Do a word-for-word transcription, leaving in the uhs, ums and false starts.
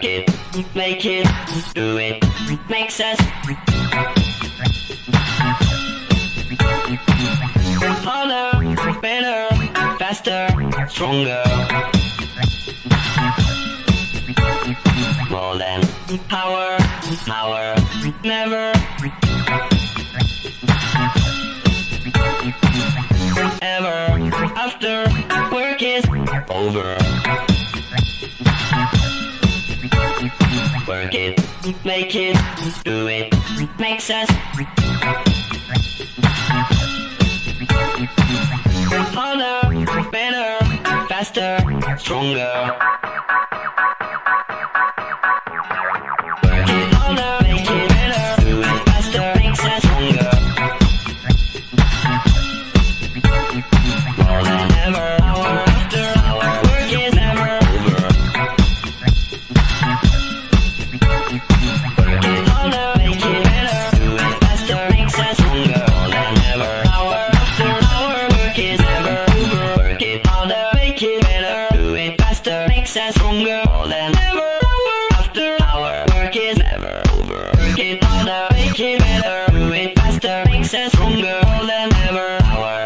Work it, make it, do it, makes us harder, better, faster, stronger. More than power, power, never. Ever after work is over. Work it, make it, do it, makes us harder, better, faster, stronger. Work it harder, make it better, do it faster, makes us stronger. More than ever, hour after hour, work is never over. Work it harder, make it better, do it faster, makes us stronger. More than ever, hour after hour, work is never over. Work it harder, make it better, do it faster, makes us stronger. More than ever, hour after hour, work is never over. Work it harder, make it better, do it faster, makes us stronger. More than ever, hour